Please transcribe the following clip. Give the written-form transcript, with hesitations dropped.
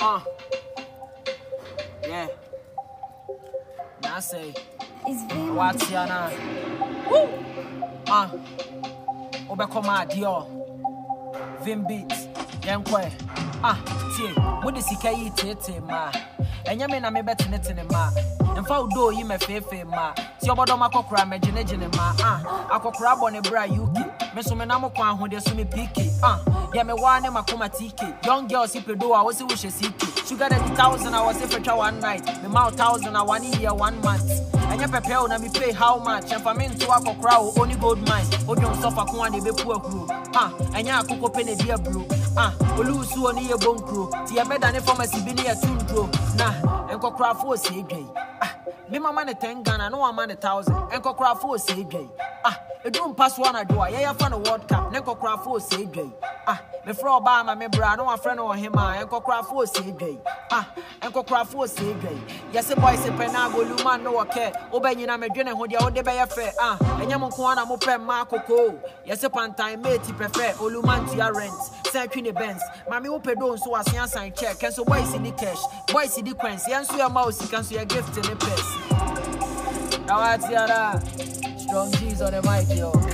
Yeah. Now say, It's Vim. what's your name? Woo! Obekoma Dio. Vim beats. Yankwe. Tie. What is he tete ma? And yamin, I'm a better net in a ma. And for do you me fefe ma. Tiobodoma cocra, imagine ma. I could crab on a bra yuki. Messumenamo quan who there's me picky. Yame one and Makuma tiki. Young girls, if you do, I was a wish a city. Sugar 1,000 hours if a one night. The mouth 1,000 a 1 year, 1 month. And you prepare na me pay how much? And for me to walk a crowd, only gold mine. Or don't suffer one be poor crew. And ya cook up in a dear brew. Lose one year bone crew. Tia better than a pharmacy be near Tundro. Nah, and cock craft for say gay. Me my money 10 gun, I know I'm 1,000. And cock craft for say gay. It don't pass one I do. I found a World Cup. Nenko craft for say gay. Me fro Obama, me bra, no one friend or him. And cock craft for say gay. And cock craft for say gay. Yes, a boy say penago, Luman no care. Obey na me dinner who the old day fair. And Yamukuana Mope Marco Co. Yes, a pantime mate prefer Olumantia rent. Circuit Benz. Mammy Ope don't so as yan sign check. And so boys in the cash. Boys in the quince. Yansu your mouse, you can see a gift in the press. Now, what's the other? Strong G's on the mic, yo.